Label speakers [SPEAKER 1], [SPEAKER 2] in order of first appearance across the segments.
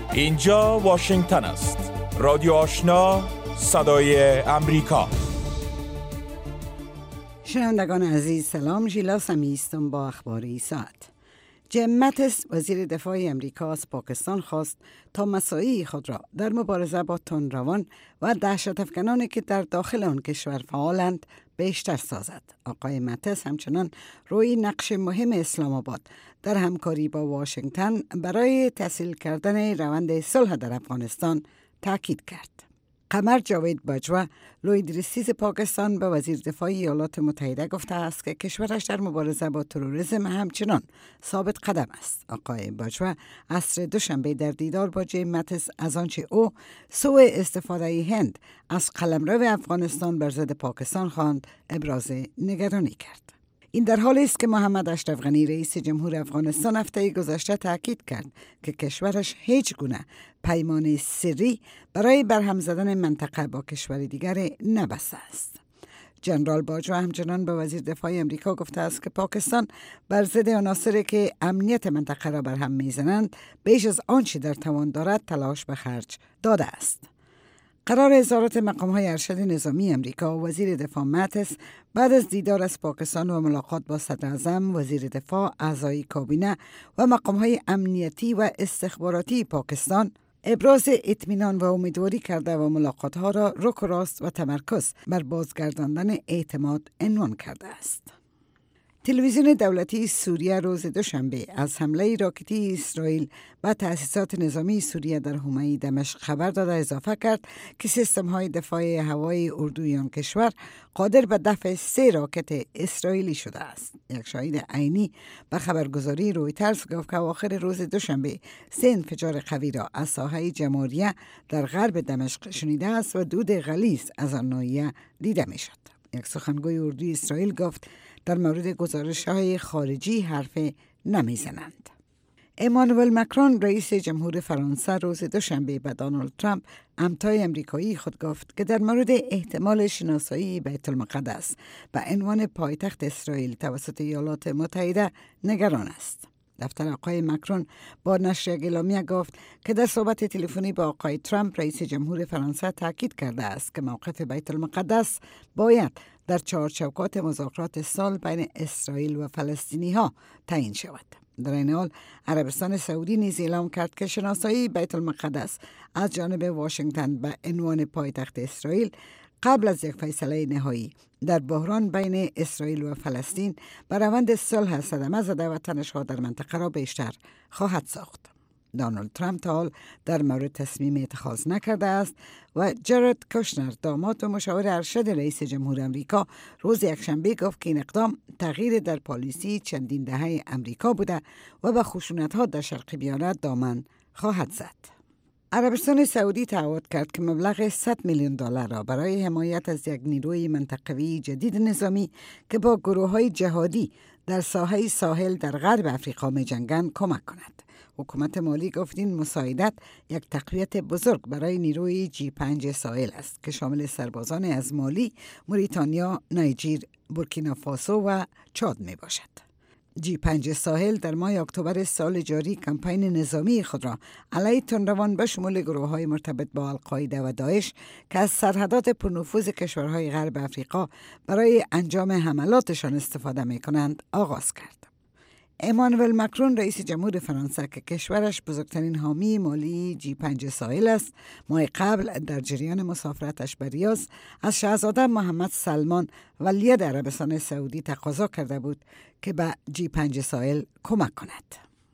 [SPEAKER 1] اینجا واشنگتن است. رادیو آشنا، صدای امریکا.
[SPEAKER 2] شنوندگان عزیز سلام، ژیلا سمی هستم با اخبار ساعت. جیم ماتیس وزیر دفاع امریکا از پاکستان خواست تا مساعی خود را در مبارزه با تندروان و دهشت افکنانی که در داخل آن کشور فعالند بیشتر سازد. آقای ماتیس همچنان روی نقش مهم اسلام آباد در همکاری با واشنگتن برای تسهیل کردن روند صلح در افغانستان تاکید کرد. قمر جاوید باجوا لوید رئیس پاکستان به وزیر دفاع ایالات متحده گفته است که کشورش در مبارزه با تروریسم همچنان ثابت قدم است. آقای باجوا عصر دوشنبه در دیدار با جیم ماتیس از آنچه او سوء استفاده هند از قلمرو افغانستان بر ضد پاکستان خواند ابراز نگرانی کرد. این در حالی است که محمد اشرف غنی رئیس جمهور افغانستان هفته گذشته تاکید کرد که کشورش هیچ گونه پیمان سری برای برهم زدن منطقه با کشور دیگر نبسته است. جنرال باجوا همچنان به وزیر دفاع امریکا گفته است که پاکستان بر ضد عناصری که امنیت منطقه را برهم میزنند بیش از آنچه در توان دارد تلاش به خرج داده است. قرار وزارت مقام‌های ارشد نظامی امریکا و وزیر دفاع ماتیس بعد از دیدار از پاکستان و ملاقات با صدراعظم، وزیر دفاع، اعضای کابینه و مقام‌های امنیتی و استخباراتی پاکستان ابراز اطمینان و امیدواری کرده و ملاقات‌ها را رک و راست و تمرکز بر بازگرداندن اعتماد عنوان کرده است. تلویزیون دولتی سوریه روز دوشنبه از حمله راکتی اسرائیل به تأسیسات نظامی سوریه در حومه دمشق خبر داده اضافه کرد که سیستم‌های دفاع هوایی اردوی آن کشور قادر به دفع 3 راکت اسرائیلی شده است. یک شاهد عینی به خبرگزاری رویترز گفت که اواخر روز دوشنبه 3 انفجار قوی را از ساحه جمهوریه در غرب دمشق شنیده است و دود غلیظ از آن ناحیه دیده می‌شد. یک سخنگوی اردوی اسرائیل گفت در مورد گزارش‌های خارجی حرف نمیزنند. امانوئل مکرون رئیس جمهور فرانسه روز دوشنبه به دونالد ترامپ همتای امریکایی خود گفت که در مورد احتمال شناسایی بیت المقدس به عنوان پایتخت اسرائیل توسط ایالات متحده نگران است. دفتر آقای مکرون با نشر اعلامیه گفت که در صحبت تلفنی با آقای ترامپ رئیس جمهور فرانسه تاکید کرده است که موقف بیت المقدس باید در چارچوکات مذاکرات صلح بین اسرائیل و فلسطینی ها تعیین شود. در این حال عربستان سعودی نیز اعلام کرد که شناسایی بیت المقدس از جانب واشنگتن به عنوان پایتخت اسرائیل قبل از یک فیصله نهایی در بحران بین اسرائیل و فلسطین به روند صلح صدمه زده و تنش‌ها در منطقه را بیشتر خواهد ساخت. دونالد ترامپ تا حال در مورد تصمیم اتخاذ نکرده است و جارد کوشنر داماد و مشاور ارشد رئیس جمهور امریکا روز یکشنبه گفت که این اقدام تغییر در پالیسی چندین دهه امریکا بوده و به خشونت‌ها در شرق بیاره دامن خواهد زد. عربستان سعودی تعهد کرد که مبلغ 100 میلیون دلار را برای حمایت از یک نیروی منطقوی جدید نظامی که با گروه‌های جهادی در ساحه ساحل در غرب افریقا می‌جنگند کمک کند. حکومت مالی گفت این مساعدت یک تقویت بزرگ برای نیروی G5 ساحل است که شامل سربازان از مالی، موریتانیا، نیجر، بورکینافاسو و چاد می باشد. G5 ساحل در ماه اکتبر سال جاری کمپین نظامی خود را علیه تندروان به شمول گروه‌های مرتبط با القاعده و داعش که از سرحدات پرنفوذ کشورهای غرب افریقا برای انجام حملاتشان استفاده می‌کنند آغاز کرد. امانوئل مکرون رئیس جمهور فرانسه که کشورش بزرگترین حامی مالی G5 ساحل است، ماه قبل در جریان مسافرتش به ریاض از شاهزاده محمد سلمان ولیعهد عربستان سعودی تقاضا کرده بود که به G5 ساحل کمک کند.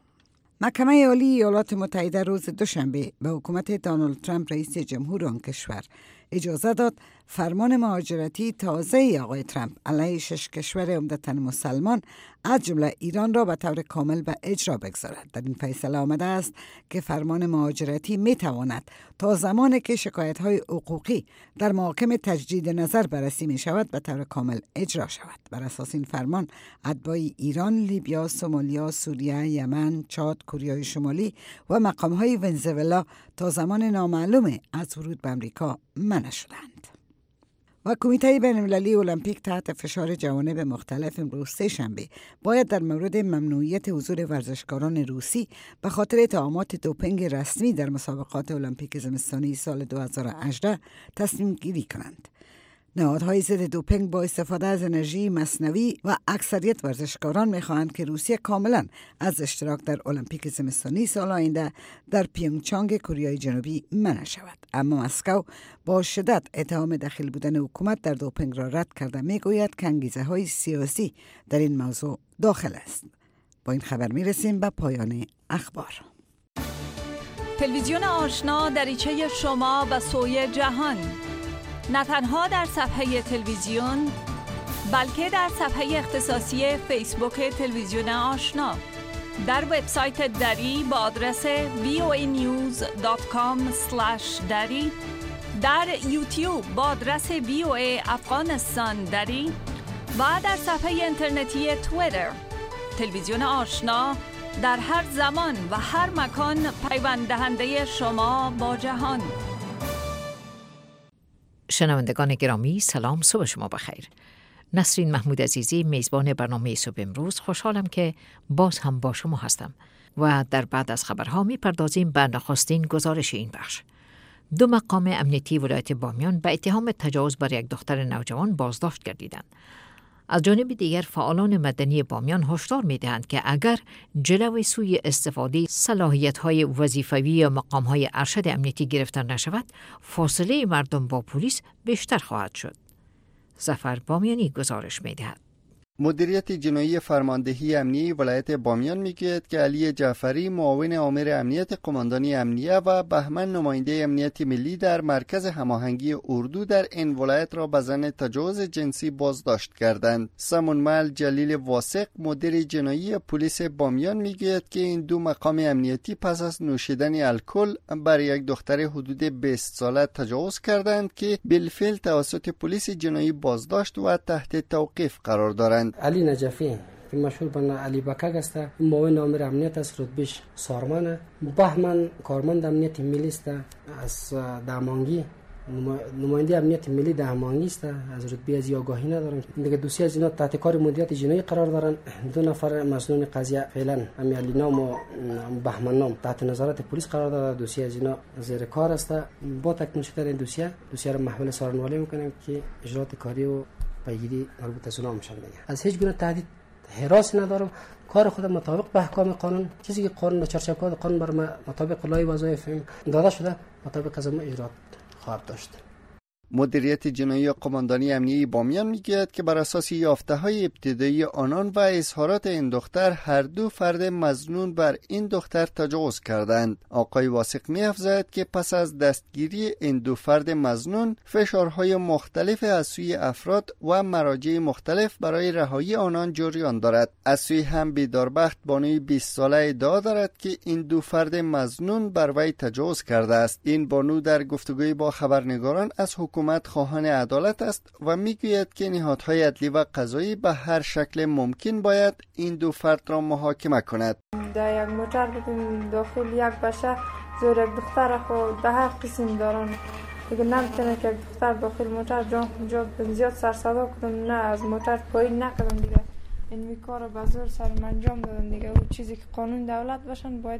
[SPEAKER 2] محکمه عالی ایالات متحده روز دوشنبه به حکومت دونالد ترامپ رئیس جمهور آن کشور اجازه داد فرمان مهاجرتی تازه آقای ترامپ علیه 6 کشور عمدتاً مسلمان از جمله ایران را به طور کامل به اجرا بگذارد. در این فیصله آمده است که فرمان مهاجرتی می تواند تا زمانی که شکایت‌های حقوقی در محاکم تجدید نظر بررسی می شود به طور کامل اجرا شود. بر اساس این فرمان اتباع ایران، لیبیا، سومالیا، سوریه، یمن، چاد، کره شمالی و مقام‌های ونزوئلا تا زمان نامعلوم از ورود به آمریکا منع شدند. و کمیته بین‌المللی المپیک تحت فشار جوانب مختلف امروز سه‌شنبه باید در مورد ممنوعیت حضور ورزشکاران روسی به خاطر اتهامات دوپینگ رسمی در مسابقات المپیک زمستانی سال 2018 تصمیم گیری کنند. نهادهای ضد دوپینگ با استفاده از انرژی مصنوعی و اکثریت ورزشکاران می‌خواهند که روسیه کاملا از اشتراک در المپیک زمستانی سال آینده در پیونگچانگ کره جنوبی منع شود. اما مسکو با شدت اتهام دخیل بودن حکومت در دوپینگ را رد کرده میگوید که انگیزه‌های سیاسی در این موضوع داخل است. با این خبر میرسیم به پایان اخبار.
[SPEAKER 3] تلویزیون آشنا دریچه شما به سوی جهان، نه تنها در صفحه تلویزیون بلکه در صفحه اختصاصی فیسبوک تلویزیون آشنا، در وبسایت دری با آدرس voanews.com/dari، در یوتیوب با آدرس VOA افغانستان دری و در صفحه اینترنتی توییتر. تلویزیون آشنا در هر زمان و هر مکان پیوند دهنده شما با جهان.
[SPEAKER 4] شنوندگان گرامی، سلام، صبح شما بخیر. نسرین محمود عزیزی، میزبان برنامه صبح امروز، خوشحالم که باز هم با شما هستم و در بعد از خبرها میپردازیم به نخستین گزارش این بخش. 2 مقام امنیتی ولایت بامیان به اتهام تجاوز بر یک دختر نوجوان بازداشت گردیدند. از جانب دیگر فعالان مدنی بامیان هشدار می‌دهند که اگر جلوی سوی استفاده صلاحیت‌های وظیفوی و مقام‌های ارشد امنیتی گرفته نشود، فاصله مردم با پلیس بیشتر خواهد شد. ظفر بامیانی گزارش می‌دهد.
[SPEAKER 5] مدیریت جنایی فرماندهی امنیه ولایت بامیان میگوید که علی جعفری، معاون آمر امنیت قماندانی امنیه، و بهمن، نماینده امنیت ملی در مرکز هماهنگی اردو در این ولایت را به زن تجاوز جنسی بازداشت کردند. سمونمل جلیل واسق، مدیر جنایی پلیس بامیان میگوید که این 2 مقام امنیتی پس از نوشیدن الکل بر یک دختر حدود 20 ساله تجاوز کردند که بالفعل توسط پلیس جنایی بازداشت و تحت توقیف قرار دارند.
[SPEAKER 6] علی نجفی که مشهور به علی بکک است، معاون آمر امنیت است، رتبهش سارمان. بهمن کارمند امنیت ملی است از دامانگی، نماینده امنیت ملی دامانگی است، از رتبه از آگاهی ندارن. دیگه دوسیه از اینا تحت کار مدیریت جنایی قرار دارن. 2 نفر مسئولین قضیه فعلا هم علی نام و بهمن نام تحت نظارت پلیس قرار داره. دوسیه از اینا زیر کار است. با تکمیل شدن این دوسیه را محول سارنوالی میکنیم که اجرات کاری و پیگیری مربوط از اونها میشن دیگه. از هیچ گونه تهدید هراسی ندارم. کار خودم مطابق به احکام قانون، چیزی که قانون و چارچوبات قانون بر مطابق لایحه وظایف داده شده مطابق از اجرات خواهد داشت.
[SPEAKER 5] مدیریت جنایی قماندانی امنیه بامیان میگوید که بر اساس یافته‌های ابتدایی آنان و اظهارات این دختر، هر 2 فرد مظنون بر این دختر تجاوز کردند. آقای واسق می‌افزاید که پس از دستگیری این 2 فرد مظنون، فشارهای مختلف از سوی افراد و مراجع مختلف برای رهایی آنان جریان دارد. از سوی هم بیداربخت، بانوی 20 ساله، ادعا دارد که این 2 فرد مظنون بر وی تجاوز کرده است. این بانو در گفتگوی با خبرنگاران از حکومت خواهان عدالت است و میگوید که نهادهای عدلی و قضایی به هر شکل ممکن باید این 2 فرد را محاکمه کند.
[SPEAKER 7] در یک موتر بودیم داخل، یک بچه زور یک دختر خود به هر قسم دارن دیگه، نمیتونه که یک دختر داخل موتر جا زیاد سر صدا کردم، نه از موتر پایین نکردم دیگه. این کار به زور سرم انجام دادن دیگه. و چیزی که قانون دولت باشن باید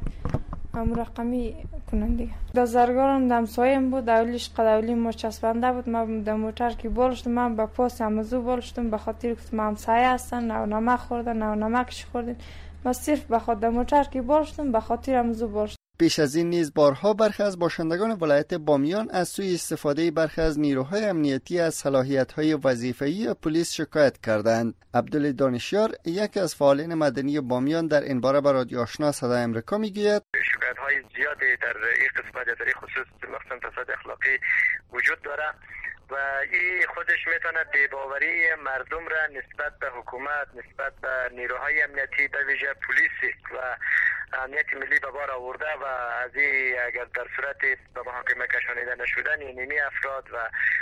[SPEAKER 7] مرقمی کنن دیگه. بازرگانم دم سایم بود، اولیش قدولی ما چسبنده بود. من در موتر که بالشتم، من با پاس امزو بالشتم به خاطر که ما همسایه هستن، نه نمک خوردن نه نمکش خوردن. من صرف به خاطر موتر که بالشتم به خاطر امزو بالشتم.
[SPEAKER 5] پیش از این نیز بارها برخی از باشندگان ولایت بامیان از سوی استفاده برخی از نیروهای امنیتی از صلاحیت‌های وظیفه‌ای پلیس شکایت کردند. عبدالله دانشیار، یکی از فعالین مدنی بامیان، در این باره به رادیو آشنا صدای آمریکا میگوید
[SPEAKER 8] شکایت‌های زیادی در این قسمت در این خصوص مخصوصا فساد اخلاقی وجود دارد و این خودش میتونه بی‌باوری مردم را نسبت به حکومت، نسبت به نیروهای امنیتی، به ویژه پلیس و امنیت ملی به بار آورده و از این اگر در صورت به محاکمه کشانیده نشدن اینمی افراد و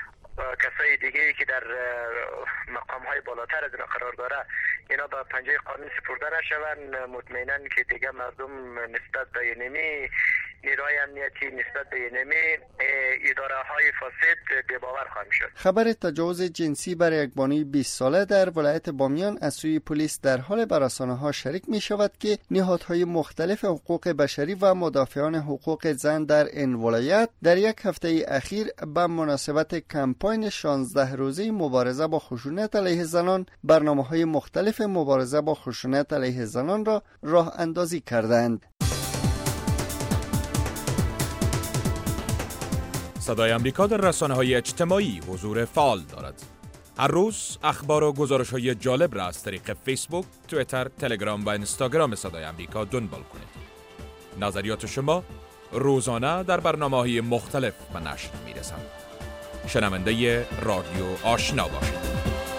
[SPEAKER 8] کسای دیگه که در مقام‌های بالاتر از اینا قرار داره اینا به پنجه قانون سپرده نشوند، مطمئناً که دیگه مردم نسبت به اینمی نیروهای امنیتی نسبت به اینمی اداره های فاسد بی‌باور خواهیم شد.
[SPEAKER 5] خبر تجاوز جنسی بر یک بانوی 20 ساله در ولایت بامیان از سوی پلیس در حال بر رسانه‌ها شریک می شود که نهادهای مختلف حقوق بشری و مدافعان حقوق زن در این ولایت در یک هفته اخیر به مناسبت کمپاین 16 روزه مبارزه با خشونت علیه زنان برنامه‌های مختلف مبارزه با خشونت علیه زنان را راه اندازی کردند.
[SPEAKER 1] صدای آمریکا در رسانه‌های اجتماعی حضور فعال دارد. هر روز اخبار و گزارش‌های جالب را از طریق فیسبوک، توییتر، تلگرام و اینستاگرام صدای آمریکا دنبال کنید. نظریات شما روزانه در برنامه‌های مختلف به نشر می‌رسند. شنونده رادیو آشنا باشید.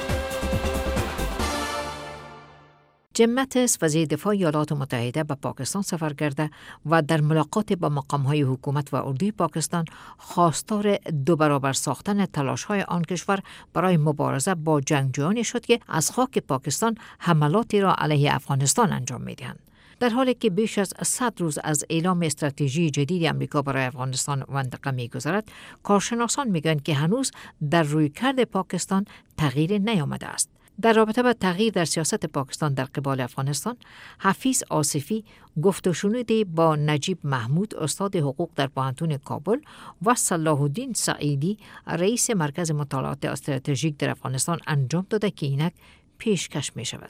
[SPEAKER 4] جیم ماتیس وزیر دفاع ایالات متحده به پاکستان سفر کرده و در ملاقات با مقام‌های حکومت و اردوی پاکستان خواستار 2 برابر ساختن تلاش‌های آن کشور برای مبارزه با جنگجویانی شد که از خاک پاکستان حملاتی را علیه افغانستان انجام می‌دهند. در حالی که بیش از 100 روز از اعلام استراتژی جدید امریکا برای افغانستان و منطقه می‌گذرد، کارشناسان می‌گویند که هنوز در رویکرد پاکستان تغییر نیامده است. در رابطه با تغییر در سیاست پاکستان در قبال افغانستان، حفیظ آصفی گفت و شنودی با نجیب محمود استاد حقوق در پوهنتون کابل و صلاح الدین سعیدی رئیس مرکز مطالعات استراتژیک در افغانستان انجام داده که اینک پیشکش می شود.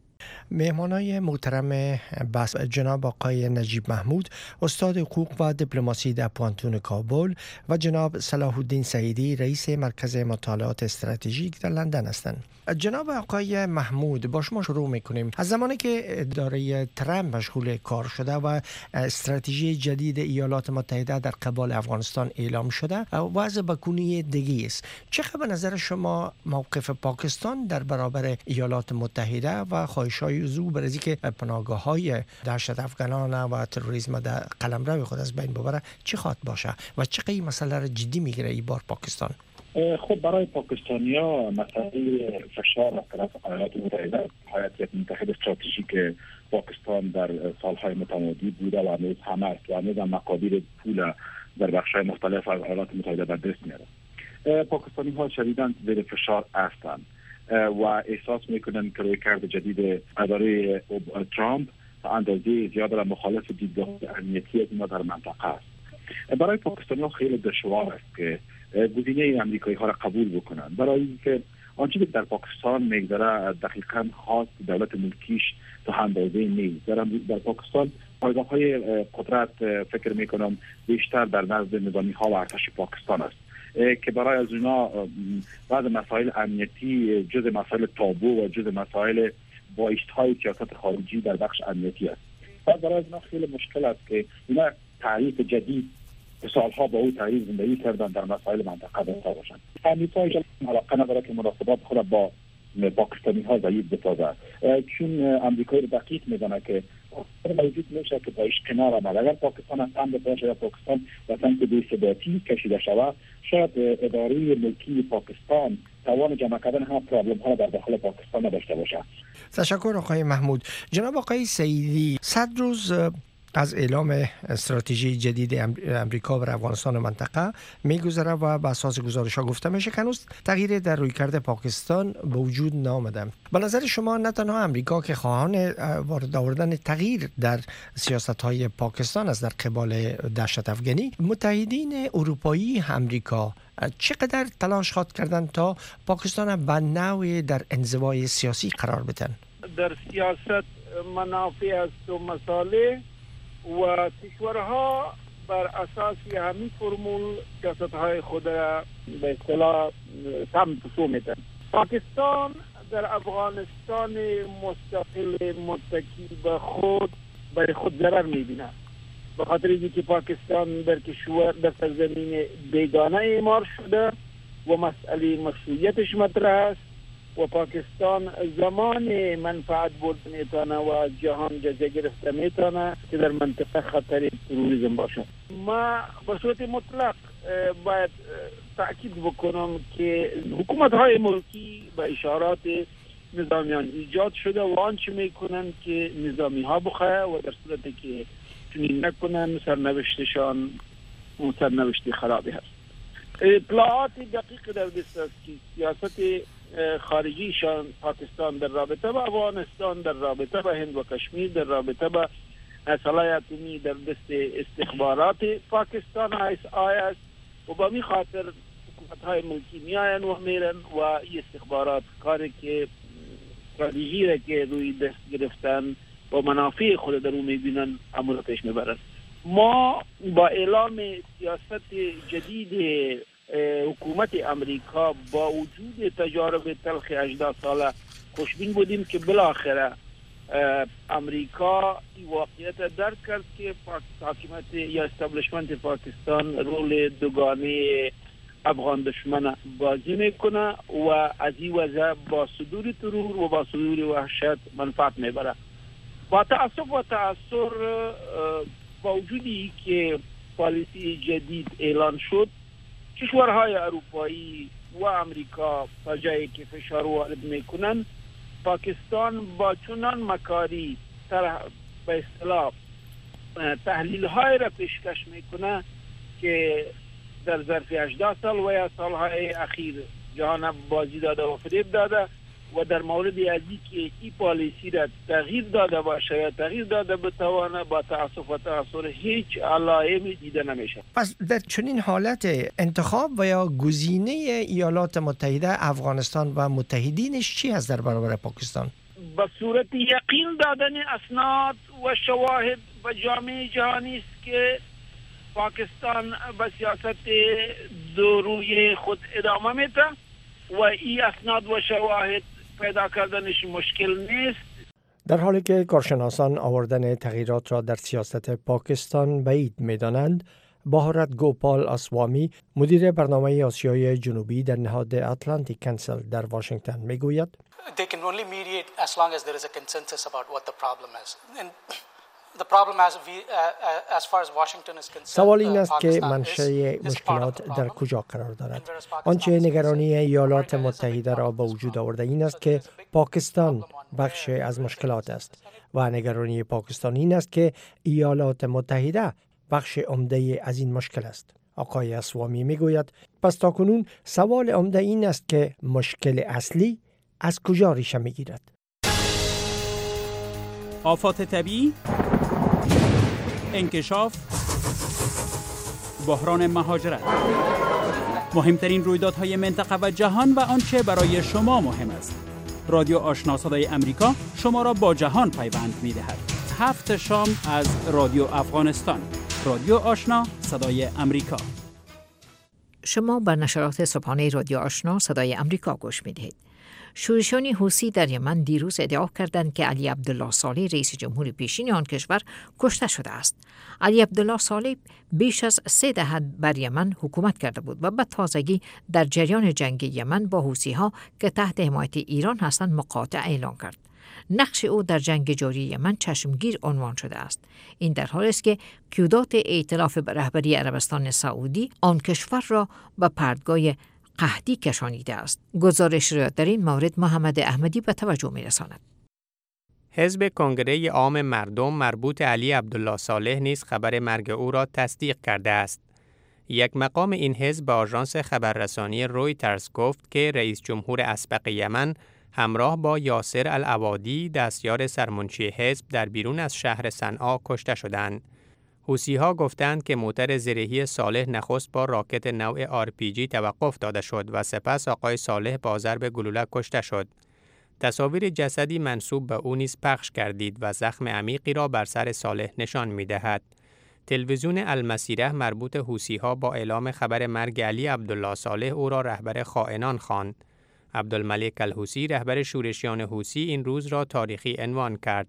[SPEAKER 9] مهمانای محترم بس جناب آقای نجیب محمود استاد حقوق و دیپلماسی در پوهنتون کابل و جناب صلاح الدین سعیدی رئیس مرکز مطالعات استراتژیک در لندن هستند. جناب آقای محمود، با شما شروع میکنیم. از زمانی که اداره ترامپ مشغول کار شده و استراتژی جدید ایالات متحده در قبال افغانستان اعلام شده، وضع بکونی دیگه است. چه به نظر شما موقف پاکستان در برابر ایالات متحده و خواهش‌های او برای اینکه پناهگاه‌های دهشت افغانان و تروریسم در قلمرو خود از بین ببره چه خواهد باشه و چه این مسئله را جدی میگیره این بار پاکستان؟
[SPEAKER 10] خب برای پاکستانیا مسئله فشار از طرف ایالات متحده حیات متحد استراتژیک پاکستان در سالهای متمادی بوده و هنوز هم است و هنوز هم مقادیر پول در بخش‌های مختلف از ایالات متحده به دست میاره. پاکستانی‌ها شدیداً زیر فشار هستند و احساس میکنن که رویکرد جدید اداره ترامپ تا اندازه زیاد را مخالف دیدگاه امنیتی از ما در منطقه است. برای پاکستانی‌ها خیلی دشوار است که گزینه امریکایی ها را قبول بکنن، برای اینکه آنچه که در پاکستان میگذره دقیقاً خاص دولت ملکیش تا اندازه نیست. در پاکستان پایگاه‌های قدرت فکر میکنم بیشتر در نزد نظامی ها و ارتش پاکستان است که برای از اونا بعض مسائل امنیتی جز مسائل تابو و جز مسائل بایشت‌های سیاست خارجی در بخش امنیتی است. برای از اونا خیلی مشکل است که اینا تعریف جدید سالها با او تعریف زندگی کردن در مسائل منطقه داشته باشند. امریکا علاقه نداره که مناسبات خود با پاکستانی ها ضعیف بسازه، چون امریکا رو دقیق میدونه که موجود میشه که باش کنار آمد. اگر پاکستان از هم باشه یا پاکستان وطن که بی‌ثباتی کشیده شود، شاید اداره ملکی پاکستان توان جمع کردن هم پرابلم ها در داخل پاکستان نداشته باشه.
[SPEAKER 9] تشکر آقای محمود. جناب آقای سعیدی، 100 روز از اعلام استراتژی جدید امریکا بر افغانستان و منطقه میگذره و به اساس گزارش‌ها گفته میشه که هنوز تغییر در رویکرد پاکستان به وجود نیامده. به نظر شما نه تنها امریکا که خواهان وارد آوردن تغییر در سیاست‌های پاکستان از در قبال دهشت افغانی، متحدین اروپایی امریکا چقدر تلاش خواهد کردن تا پاکستان به نوعی در انزوای سیاسی قرار بدن؟
[SPEAKER 11] در سیاست منافع است و مصالح و کشورها بر اساس همین فرمول سیاست‌های خود را به اصطلاح تمسو میدن. پاکستان در افغانستان مستقل متکی به خود برای خود ضرر می‌بیند، به خاطر اینکه پاکستان در کشور در سرزمین بیگانه اعمار شده و مسئله مشروعیتش مطرح است و پاکستان زمان منفعت برد میتونه و جهان جزیه گرفته میتونه که در منطقه خطر تروریسم باشه. ما به صورت مطلق باید تأکید بکنم که حکومت های ملکی به اشارات نظامیان ایجاد شده و آنچه میکنن که نظامی ها بخواه و در صورتی که چنین نکنن سرنوشتشان سرنوشت خرابی هست. اطلاعات دقیق در دست است که سیاست خارجیشان پاکستان در رابطه با افغانستان، در رابطه با هند و کشمیر، در رابطه با اسلحه اتمی در دست استخبارات پاکستان است و با می خاطر حکومت‌های ملکی میاین و میرن و این استخبارات کاری که استراتژی را که روی دست گرفتن و منافع خود در اون میبینن امور پیش میبرن. ما با اعلام سیاست جدید حکومت امریکا با وجود تجارب تلخ 18 ساله خوشبین بودیم که بالاخره امریکا این واقعیت درک کرد که حاکمیت یا استابلیشمنت پاکستان رول دوگانه افغان دشمن بازی میکنه و از این وضع با صدور ترور و با صدور وحشت منفعت میبره. با تأسف و تأثیر با وجودی که پالیسی جدید اعلان شد، کشورهای اروپایی و امریکا تا جایی که فشار وارد میکنن، پاکستان با چنان مکاری به اصطلاح تحلیل های را پیشکش میکنه که در ظرف 18 سال و یا سالهای اخیر جهان بازی داده و فریب داده و در مورد ازی که این پالیسی را تغییر داده باشه یا تغییر داده بتوانه با تأسف و تأثیر هیچ علائمی دیده نمیشه.
[SPEAKER 9] پس در چنین حالت انتخاب و یا گزینه ایالات متحده افغانستان و متحدینش چی است در برابر پاکستان؟
[SPEAKER 11] به صورت یقین دادن اسناد و شواهد و جامعه جهانی است که پاکستان به سیاست دو روی خود ادامه میده و این اسناد و شواهد پیدا کردنش مشکل نیست.
[SPEAKER 9] در حالی که کارشناسان آوردن تغییرات را در سیاست پاکستان بعید می‌دانند، بهارت گوپال اسوامی مدیر برنامه آسیای جنوبی در نهاد اتلانتیک کانسل در واشنگتن میگوید
[SPEAKER 12] They can only mediate as long as there is a consensus about what the problem is. And
[SPEAKER 9] سوال این است که منشأ مشکلات در کجا قرار دارد. آنچه نگرانی ایالات متحده را به وجود آورده این است که پاکستان بخش از مشکلات است و نگرانی پاکستان این است که ایالات متحده بخش عمده از این مشکل است. آقای اسوامی میگوید پس تاکنون سوال عمده این است که مشکل اصلی از کجا ریشه میگیرد.
[SPEAKER 13] آفات طبیعی، انکشاف، بحران مهاجرت، مهمترین رویدادهای منطقه و جهان و آنچه برای شما مهم است. رادیو آشنا صدای امریکا شما را با جهان پیوند می‌دهد. 7 شام از رادیو افغانستان. رادیو آشنا صدای امریکا.
[SPEAKER 4] شما به نشرات صبحانه رادیو آشنا صدای امریکا گوش می‌دهید. شورشیان حوثی در یمن دیروز ادعا کردند که علی عبدالله صالح رئیس جمهور پیشین آن کشور کشته شده است. علی عبدالله صالح بیش از 3 دهه بر یمن حکومت کرده بود و به تازگی در جریان جنگ یمن با حوثی‌ها که تحت حمایت ایران هستند مقاطعه اعلان کرد. نقش او در جنگ جاری یمن چشمگیر عنوان شده است. این در حالی است که قیادات ائتلاف به رهبری عربستان سعودی آن کشور را به پردگاه قحطی کشانیده است. گزارش را در این مورد محمد احمدی به توجه می‌رساند.
[SPEAKER 14] حزب کنگره عام مردم مربوط علی عبدالله صالح نیز خبر مرگ او را تصدیق کرده است. یک مقام این حزب به آژانس خبررسانی رویترز گفت که رئیس جمهور اسبق یمن همراه با یاسر العوادی دستیار سرمنشی حزب در بیرون از شهر صنعا کشته شدند. حوثی‌ها گفتند که موتر زرهی صالح نخست با راکت نوع RPG توقف داده شد و سپس آقای صالح با ضرب گلوله کشته شد. تصاویر جسدی منسوب به او نیز پخش کردید و زخم عمیقی را بر سر صالح نشان می‌دهد. تلویزیون المسیره مربوط حوثی‌ها با اعلام خبر مرگ علی عبدالله صالح او را رهبر خائنان خواند. عبدالملک الحوثی رهبر شورشیان حوثی این روز را تاریخی عنوان کرد.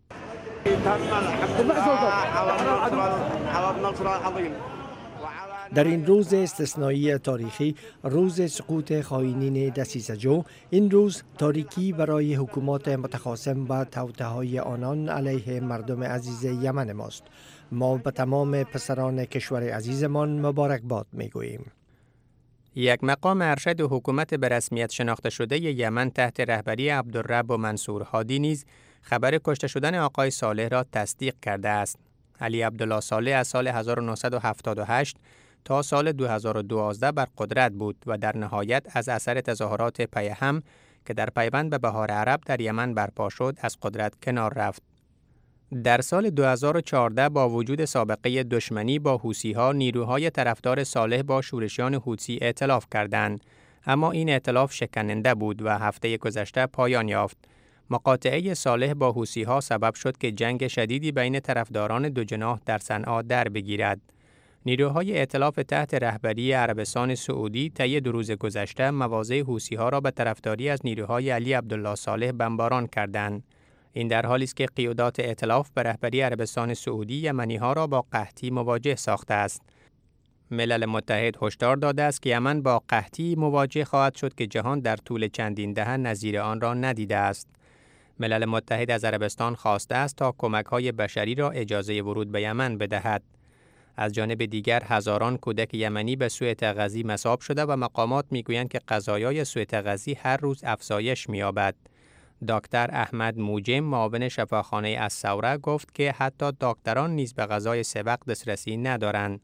[SPEAKER 9] در این روز استثنایی تاریخی، روز سقوط خائنین دسیسه‌جو، این روز تاریکی برای حکومات متخاصم و توطئه‌های آنان علیه مردم عزیز یمن ماست. ما به تمام پسران کشور عزیزمان مبارکباد می‌گوییم.
[SPEAKER 14] یک مقام ارشد حکومت به رسمیت شناخته شده یمن تحت رهبری عبدالرب و منصور هادی نیز خبر کشته شدن آقای صالح را تصدیق کرده است. علی عبدالله صالح از سال 1978 تا سال 2012 بر قدرت بود و در نهایت از اثر تظاهرات پیهم که در پیوند به بهار عرب در یمن برپا شد از قدرت کنار رفت. در سال 2014 با وجود سابقه دشمنی با حوثی‌ها نیروهای طرفدار صالح با شورشیان حوثی ائتلاف کردند، اما این ائتلاف شکننده بود و هفته گذشته پایان یافت. مقاطعه صالح با حوثی‌ها سبب شد که جنگ شدیدی بین طرفداران دو جناح در صنعا در بگیرد. نیروهای ائتلاف تحت رهبری عربستان سعودی طی 2 روز گذشته مواضع حوثی‌ها را به طرفداری از نیروهای علی عبدالله صالح بمباران کردند. این در حالی است که قیادات ائتلاف به رهبری عربستان سعودی یمنی‌ها را با قحطی مواجه ساخته است. ملل متحد هشدار داده است که یمن با قحطی مواجه خواهد شد که جهان در طول چندین دهه نظیر آن را ندیده است. ملل متحد از عربستان خواسته است تا کمک‌های بشری را اجازه ورود به یمن بدهد. از جانب دیگر هزاران کودک یمنی به سوء تغذی مصاب شده و مقامات میگویند که قضایای سوء تغذی هر روز افزایش می‌یابد. دکتر احمد موجم معاون شفاخانه الثوره گفت که حتی دکتران نیز به غذای 3 وقت دسترسی ندارند.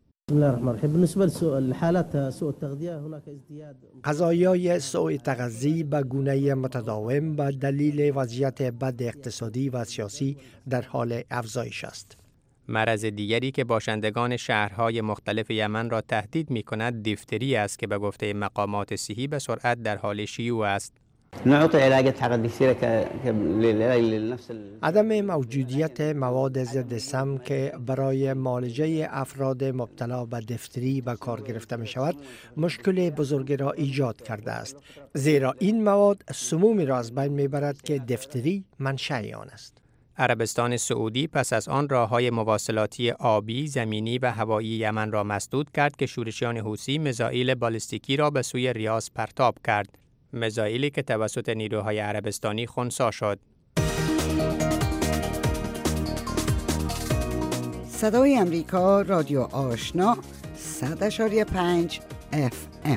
[SPEAKER 9] قضایای سوء تغذی به گونه متداوم به دلیل وضعیت بد اقتصادی و سیاسی در حال افزایش است.
[SPEAKER 14] مرض دیگری که باشندگان شهرهای مختلف یمن را تهدید می‌کند دیفتری است که به گفته مقامات صحی به سرعت در حال شیوع است.
[SPEAKER 9] عدم موجودیت مواد ضد سم که برای معالجه افراد مبتلا به دیفتری به کار گرفته می شود مشکل بزرگی را ایجاد کرده است، زیرا این مواد سمومی را از بین می برد که دیفتری منشأ آن است.
[SPEAKER 14] عربستان سعودی پس از آن راه‌های مواصلاتی آبی، زمینی و هوایی یمن را مسدود کرد که شورشیان حوثی میزائیل بالستیکی را به سوی ریاض پرتاب کرد. میزائیلی که توسط نیروهای عربستانی خنثی شد.
[SPEAKER 2] صدای امریکا، رادیو آشنا، 100.5 FM.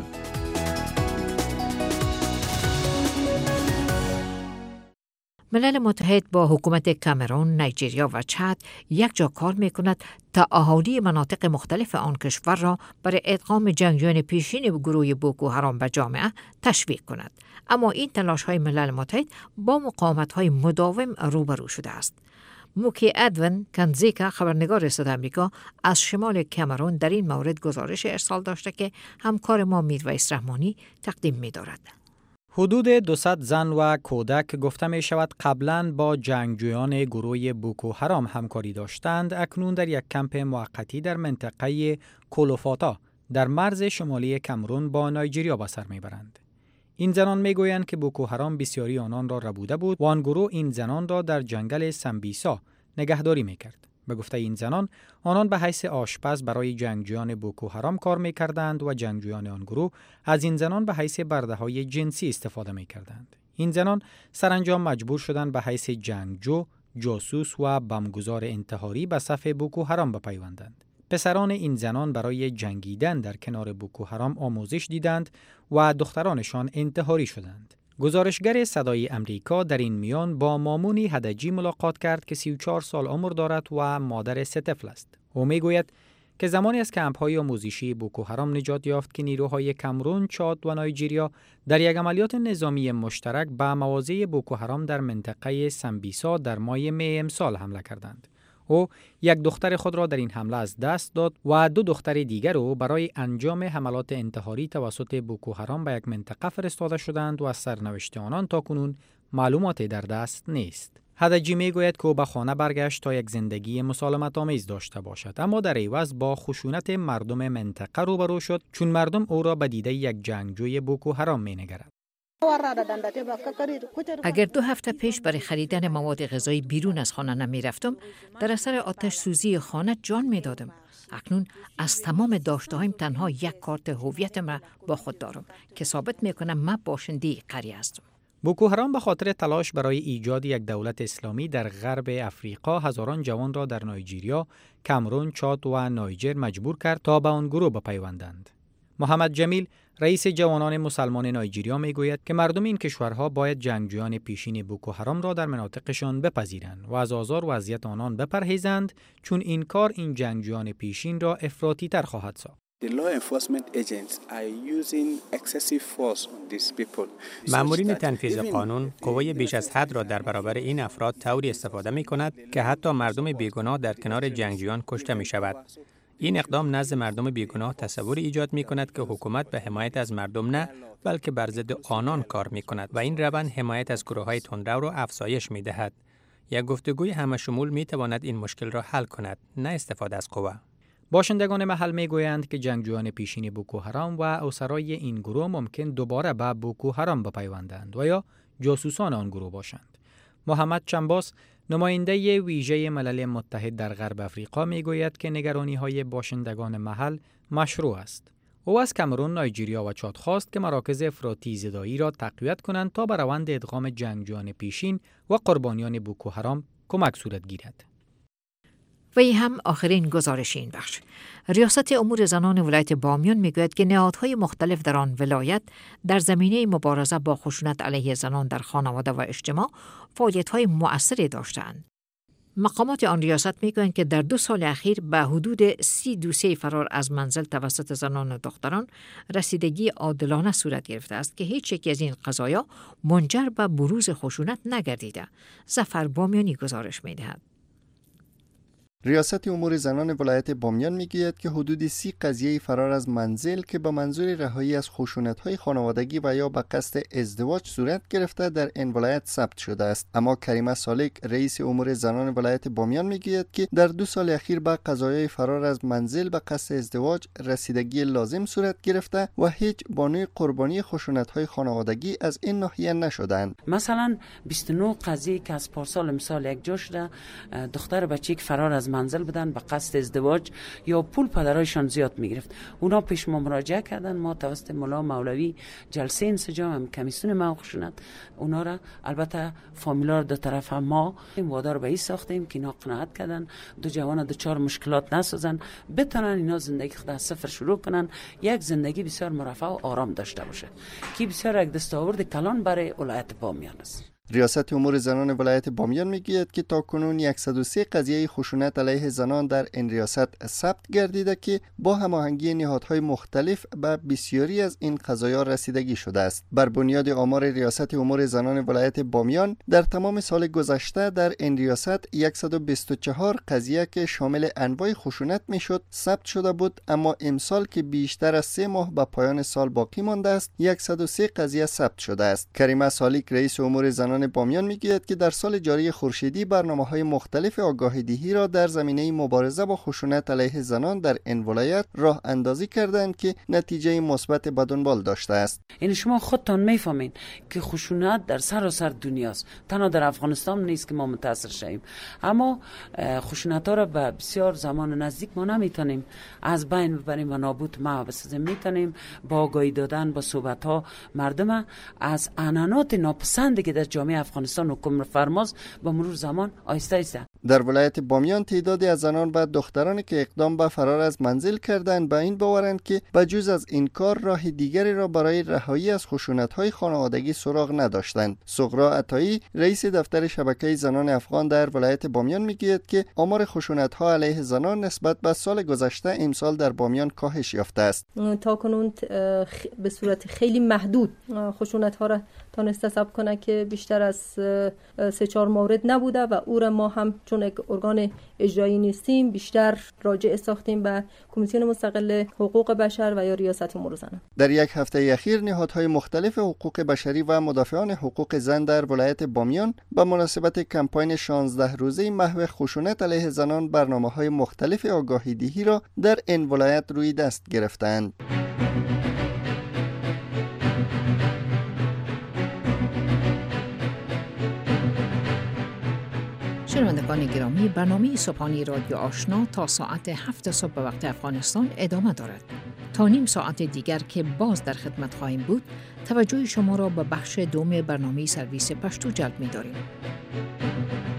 [SPEAKER 4] ملل متحد با حکومت کامرون، نیجریه و چاد یک جا کار می کند تا اهالی مناطق مختلف آن کشور را برای ادغام جنگجویان پیشین گروه بوکو حرام به جامعه تشویق کند. اما این تلاش های ملل متحد با مقاومت های مداوم روبرو شده است. موکی ادون کنزیکا، خبرنگار صدای آمریکا از شمال کامرون، در این مورد گزارش ارسال داشته که همکار ما میرویس رحمانی تقدیم می دارد.
[SPEAKER 13] حدود 200 زن و کودک گفته می شود قبلاً با جنگجویان گروه بوکو حرام همکاری داشتند، اکنون در یک کمپ موقتی در منطقه کولوفاتا در مرز شمالی کامرون با نایجریا به سر می برند. این زنان می گویند که بوکو حرام بسیاری آنان را ربوده بود و آن گروه این زنان را در جنگل سمبیسا نگهداری می کرد. به گفته این زنان، آنان به حیث آشپز برای جنگجویان بوکو حرام کار می کردند و جنگجویان آن گروه از این زنان به حیث برده های جنسی استفاده می کردند. این زنان سرانجام مجبور شدند به حیث جنگجو، جاسوس و بمبگذار انتحاری به صف بوکو حرام بپیوندند. پسران این زنان برای جنگیدن در کنار بوکو حرام آموزش دیدند و دخترانشان انتحاری شدند. گزارشگر صدای امریکا در این میان با مامونی هدجی ملاقات کرد که 34 سال عمر دارد و مادر 3 طفل است. او میگوید که زمانی از کمپ‌های آموزشی بوکو حرام نجات یافت که نیروهای کامرون، چاد و نایجریا در یک عملیات نظامی مشترک به مواضع بوکو حرام در منطقه سمبیسا در ماه می امسال حمله کردند. او یک دختر خود را در این حمله از دست داد و 2 دختر دیگر را برای انجام حملات انتحاری توسط بوکو حرام به یک منطقه فرستاده شدند و از سرنوشت آنان تاکنون معلوماتی در دست نیست. هدجی میگوید که او به خانه برگشت تا یک زندگی مسالمت آمیز داشته باشد، اما در عوض با خشونت مردم منطقه روبرو شد، چون مردم او را به دیده یک جنگجوی بوکو حرام مینگرند.
[SPEAKER 4] اگر 2 هفته پیش برای خریدن مواد غذایی بیرون از خانه نمی رفتم، در اثر آتش سوزی خانه جان می دادم. اکنون از تمام داشته‌هایم تنها یک کارت هویتم را با خود دارم که ثابت می کنم من باشنده قریه هستم.
[SPEAKER 13] بوکو حرام به خاطر تلاش برای ایجاد یک دولت اسلامی در غرب افریقا هزاران جوان را در نایجریا، کامرون، چاد و نایجر مجبور کرد تا به آن گروه بپیوندند.
[SPEAKER 15] محمد جمیل رئیس جوانان مسلمان نایجریا میگوید که مردم این کشورها باید جنگجویان پیشین بوکو حرام را در مناطقشان بپذیرند و از آزار و اذیت آنان بپرهیزند، چون این کار این جنگجویان پیشین را افراطی تر خواهد ساخت.
[SPEAKER 14] مامورین تنفیذ قانون قوای بیش از حد را در برابر این افراد طوری استفاده می کند که حتی مردم بیگناه در کنار جنگجویان کشته می شود. این اقدام نزد مردم بیگناه تصور ایجاد می کند که حکومت به حمایت از مردم نه، بلکه بر ضد آنان کار می کند و این روند حمایت از گروه‌های تندرو را افزایش می دهد. یک گفتگوی همه شمول می تواند این مشکل را حل کند، نه استفاده از قوه.
[SPEAKER 15] باشندگان محل میگویند که جنگجویان پیشین بوکو حرام و اسرای این گروه ممکن دوباره به بوکو حرام بپیوندند و یا جاسوسان آن گروه باشند. محمد چنباس، نماینده ویژه ملل متحد در غرب افریقا، میگوید که نگرانی‌های باشندگان محل مشروع است. او از کامرون، نایجریا و چاد خواست که مراکز افراطی زدایی را تقویت کنند تا به روند ادغام جنگجویان پیشین و قربانیان بوکو حرام کمک صورت گیرد.
[SPEAKER 4] و این هم آخرین گزارش این بخش. ریاست امور زنان ولایت بامیان میگوید که نهادهای مختلف در آن ولایت در زمینه مبارزه با خشونت علیه زنان در خانواده و اجتماع فعالیت‌های مؤثری داشتند. مقامات آن ریاست میگویند که در 2 سال اخیر به حدود 30 دوسیه فرار از منزل توسط زنان و دختران رسیدگی عادلانه صورت گرفته است که هیچ یک از این قضایا منجر به بروز خشونت نگردیده. ظفر بامیانی گزارش میدهد.
[SPEAKER 5] ریاست امور زنان ولایت بامیان میگوید که حدود 30 قضیه فرار از منزل که به منظور رهایی از خشونت‌های خانوادگی و یا به قصد ازدواج صورت گرفته در این ولایت ثبت شده است. اما کریمه سالک، رئیس امور زنان ولایت بامیان میگوید که در 2 سال اخیر به قضایای فرار از منزل به قصد ازدواج رسیدگی لازم صورت گرفته و هیچ بانوی قربانی خشونت‌های خانوادگی از این ناحیه نشدند.
[SPEAKER 16] مثلا 29 قضیه که از پارسال مثال یک جا شده، دختر بچه فرار از منزل بدن به قصد ازدواج یا پول پدرایشان زیاد میگرفت. اونا پیش ما مراجعه کردن، ما توسط مولا مولوی جلسه انسجام هم کمیسیون موقع شدند. اونا را البته فامیلا دو طرف هم ما این وادار به این ساختیم که اینا قناعت کردن، 2 جوان دچار مشکلات نسازن، بتونن اینا زندگی خود از صفر شروع کنن، یک زندگی بسیار مرفه و آرام داشته باشه که بسیار یک دستاورد کلان برای ولایت بامیان است.
[SPEAKER 5] ریاست امور زنان ولایت بامیان میگوید که تاکنون 103 قضیه خشونت علیه زنان در این ریاست ثبت گردیده که با هماهنگی نهادهای مختلف به بسیاری از این قضایا رسیدگی شده است. بر بنیاد آمار ریاست امور زنان ولایت بامیان در تمام سال گذشته در این ریاست 124 قضیه که شامل انواع خشونت میشد ثبت شده بود، اما امسال که بیشتر از 3 ماه به پایان سال باقی مانده است 103 قضیه ثبت شده است. کریمه سالک، رئیس امور زنان بامیان میگوید که در سال جاری خورشیدی برنامه‌های مختلف آگاهی‌دهی را در زمینه مبارزه با خشونت علیه زنان در این ولایت راه اندازی کردند که نتیجه مثبت به دنبال داشته است.
[SPEAKER 16] این شما خودتان میفهمین که خشونت در سراسر دنیاست، تنها در افغانستان نیست که ما متاثر شویم، اما خشونت‌ها را به بسیار زمان نزدیک ما نمیتونیم از بین ببریم و نابود ما بسازیم. میتونیم با آگاهی دادن، با صحبت‌ها مردم از عنعنات ناپسندی که در جامعه افغانستان حکم فرماست با مرور زمان آهسته آهسته.
[SPEAKER 5] در ولایت بامیان تعدادی از زنان و دخترانی که اقدام به فرار از منزل کردند به این باورند که بجز از این کار راه دیگری را برای رهایی از خشونت‌های خانوادگی سراغ نداشتند. صغرا عطایی، رئیس دفتر شبکه زنان افغان در ولایت بامیان میگوید که آمار خشونت‌ها علیه زنان نسبت به سال گذشته امسال در بامیان کاهش یافته است.
[SPEAKER 17] تاکنون به صورت خیلی محدود خشونت‌ها را تونسته ثبت کنه که بیشتر از 3-4 مورد نبوده و او را ما هم چون یک ارگان اجرایی نیستیم بیشتر راجع ساختیم به کمیسیون مستقل حقوق بشر و یا ریاست امور زنان.
[SPEAKER 5] در یک هفته اخیر نهادهای مختلف حقوق بشری و مدافعان حقوق زن در ولایت بامیان به مناسبت کمپاین 16 روزه محو خشونت علیه زنان برنامه‌های مختلف آگاهی‌دهی را در این ولایت روی دست گرفتند.
[SPEAKER 4] شنوندگان گرامی، برنامه صبحانی رادیو آشنا تا ساعت 7 صبح به وقت افغانستان ادامه دارد. تا نیم ساعت دیگر که باز در خدمت خواهیم بود، توجه شما را به بخش دوم برنامه سرویس پشتو جلب می داریم.